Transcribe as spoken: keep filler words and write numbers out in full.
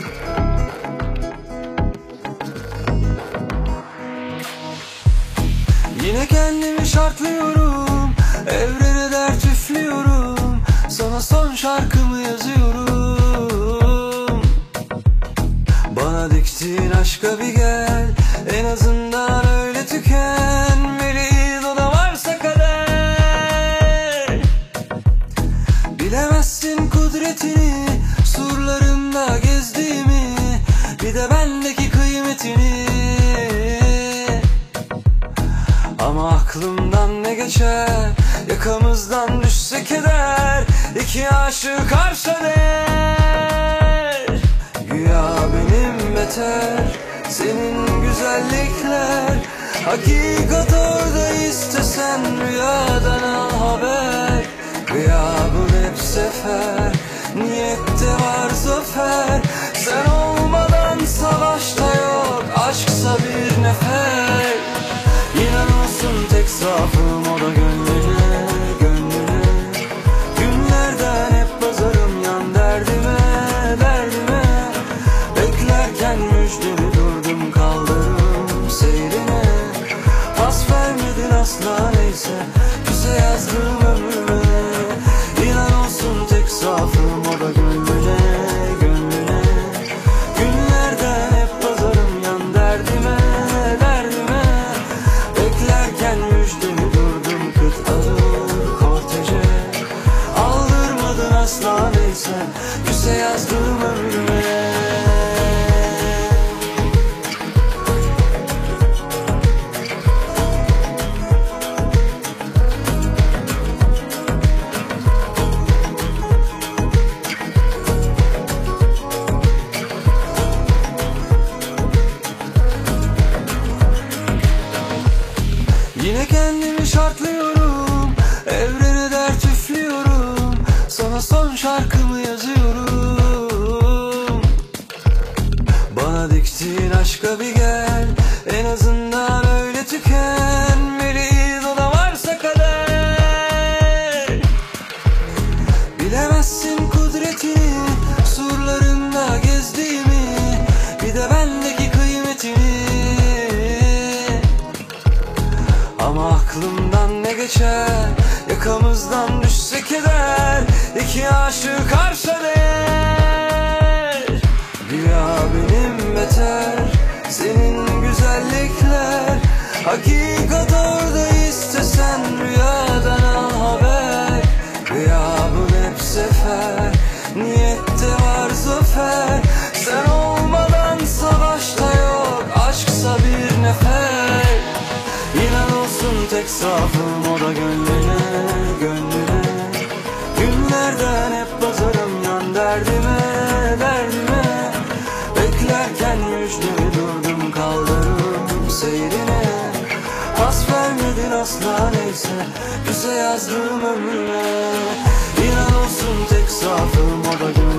Yine kendimi şartlıyorum, evrene dert üflüyorum, sana son şarkımı yazıyorum. Bana diktiğin aşka bir gel, en azından öyle tükenmeliyiz, o da varsa kader. Bilemezsin kudretini, surlarında gezdiğimi, bir de bendeki kıymetini. Ama aklımdan ne geçer, yakamızdan düşse keder, iki aşık arşa der. Güya benim beter, senin güzellikler, hakikat orada, istesen rüyadan al haber. Gıyabın hep sefer, niyette var zafer, sen olmadan savaşta yok, aşksa bir nefer. İnan olsun tek zaafım, o da gönlüne, gönlüne. Günlerden hep pazarım, yan derdime, derdime. Beklerken müjdemi durdum, kaldırım seyrine. Pas vermedin asla, neyse güze yazdım ömrüme. İnan olsun tek zaafım, o da gönlüne, gönlüne. Günlerden hep pazarım, yan derdime, derdime. Beklerken müjdemi durdum, kıt ağır korteje. Aldırmadın asla, neyse güze yazdım ömrüme. Yine kendimi şartlıyorum, evrene dert üflüyorum, sana son şarkımı yazıyorum. Bana diktiğin aşka bir gel, en azından öyle tükenmeliyiz, o da varsa kader. Bilemezsin kudretini, surlarında gezdiğimi, bir de bendeki kıymetini. Ama aklımdan ne geçer, yakamızdan düşse keder, iki aşık arşa der. Güya benim beter, senin güzellikler, hakikat orada, istesen rüyadan al haber. Gıyabın hep sefer, niyette var zafer, sen olmadan savaşta yok, aşksa bir nefer. İnan olsun tek zaafım, o da gönlüne, gönlüne. Günlerden hep pazarım, yan derdime, derdime. Beklerken müjdemi durdum, kaldırım seyrine. Pas vermedin asla, neyse güze yazdım ömrüme. İnan olsun tek zaafım, o da gönlüne.